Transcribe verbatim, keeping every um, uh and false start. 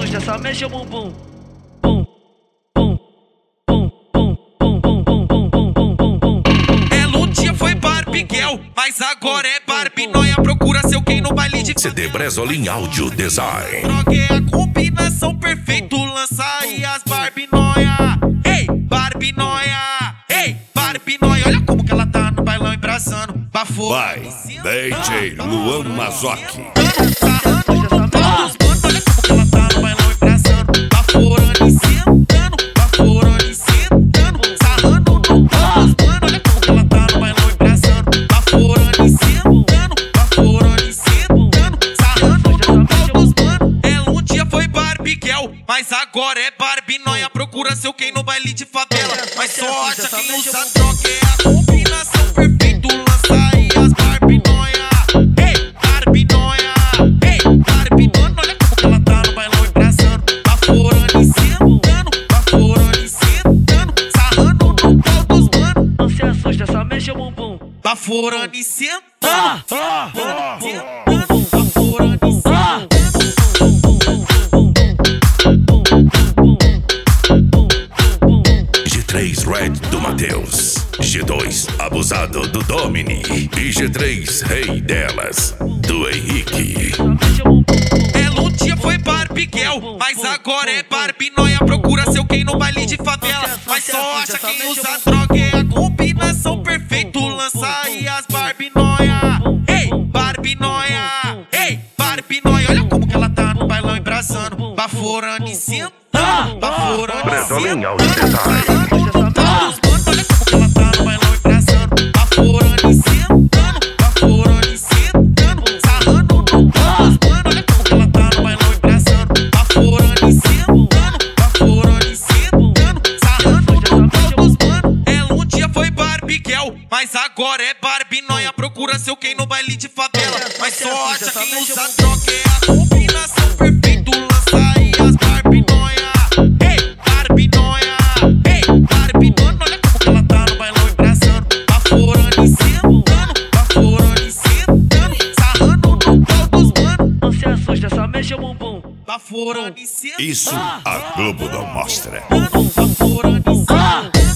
assusta, só mexe o bumbum. Bum, bum, bum, bum, bum, bum, bum, bum, bum, bum, bum, bum. Ela um dia foi Barbie Girl, mas agora é Barbie Noia. Procura seu quem no baile de C D Bresolim Audio Design. droga é a combinação perfeita. Lança aí as Barbie Noia. Ei, Barbie Noia. Ei, Barbie Noia. Olha como que ela tá no bailão embraçando. Bafo. Vai, D J Luan Mazoki. Mas agora é Barbie Noia. Procura seu quem no baile de favela. Mas só acha quem usa droga. É a combinação perfeita. Lança aí as Barbie Noia. Ei, Barbie Noia. Ei, Barbie Noia. Olha como que ela tá no bailão embraçando. Baforando e sentando. Baforando e sentando. Sarrando no pau dos mano. Não se assusta, só mexe o bumbum. Baforando e sentando. Ah, ah, ah, sentando. Baforando e sentando. G três Red do Matheus, G dois Abusado do Domini e G três Rei delas do Henrique. Ela um dia foi Barbie Girl, mas agora é Barbie Noia. Procura seu quem no baile de favela. Mas só acha quem usa droga. É a combinação perfeita. Lança aí as Barbie Noia. Ei, Barbie Noia. Ei, Barbie Noia. Olha como que ela tá no bailão embraçando. Baforando e sentando. Baforando e Bresolim sentando. Audio Design. Mas agora é Barbie Noia. Procura seu quem no baile de favela. Mas só acha quem usa droga. É a combinação perfeita. Lança aí as Barbie Noia. Ei, Barbie Noia. Ei, Barbie Noia. Olha como que ela tá no bailão embraçando. Baforando e sentando. Baforando e sentando. Sarrando no pau dos mano. não se assusta, só mexe o bumbum. Baforando e sentando. Isso a Globo não mostra. Baforando e sentando.